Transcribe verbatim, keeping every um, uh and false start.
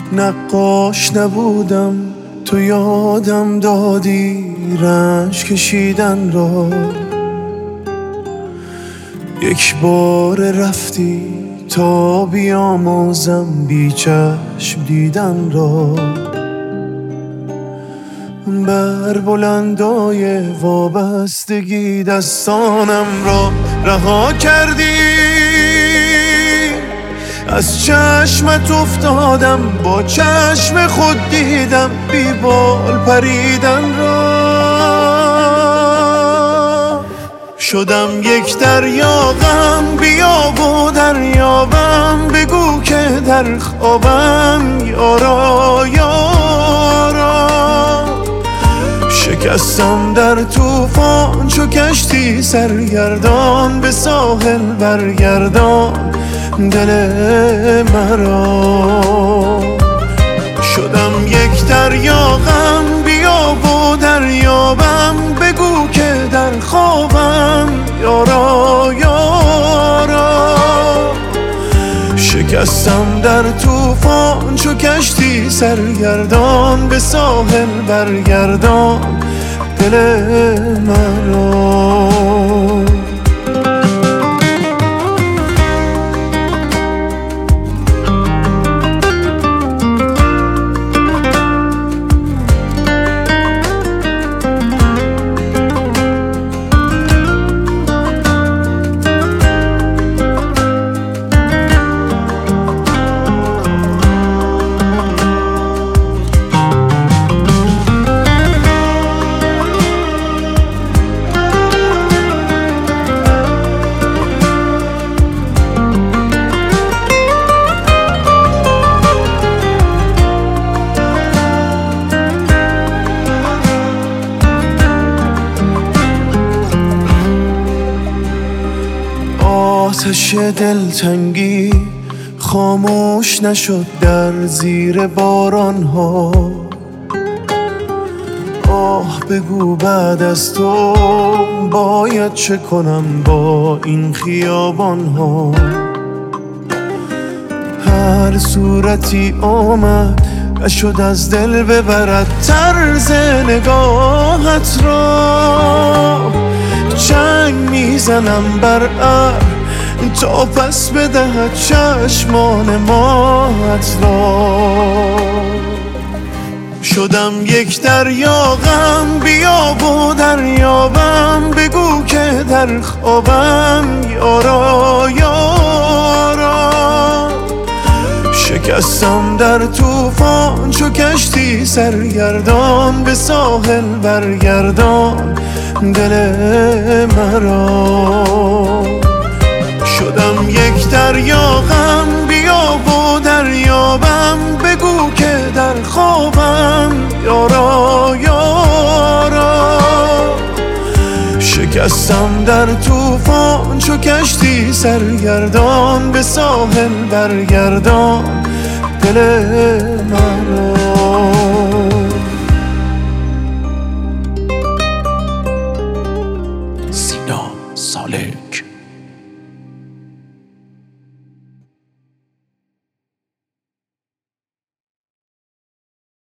نقاش نبودم تو یادم دادی رنج کشیدن را. یک بار رفتی تا بیاموزم بی چشم دیدن را. بر بلندای وابستگی دستانم را رها کردی. از چشمت افتادم با چشم خود دیدم بی بال پریدن را. شدم یک دریا غم بیاب و دریابم، بگو که در خوابم یارا یارا. شکستم در طوفان چو کشتی سرگردان، به ساحل برگردان دل مرا. شدم یک دریا غم بیاب و دریابم، بگو که در خوابم یارا یارا. شکستم در طوفان چو کشتی سرگردان، به ساحل برگردان دل مرا. آتش دلتنگی خاموش نشد در زیر باران ها. آه بگو بعد از تو باید چه کنم با این خیابان ها. هر صورتی آمد نشد از دل ببرد طرز نگاهت را. چنگ میزنم بر ابر تا پس بدهد چشمان ماهت را. شدم یک دریا غم بیاب و دریابم، بگو که در خوابم یارا یارا. شکستم در طوفان چو کشتی سرگردان، به ساحل برگردان دل مرا. شدم یک دریا غم بیاب و دریابم، بگو که در خوابم یارا یارا. شکستم در طوفان چو کشتی سرگردان، به ساحل برگردان دل مرا. سینا ساله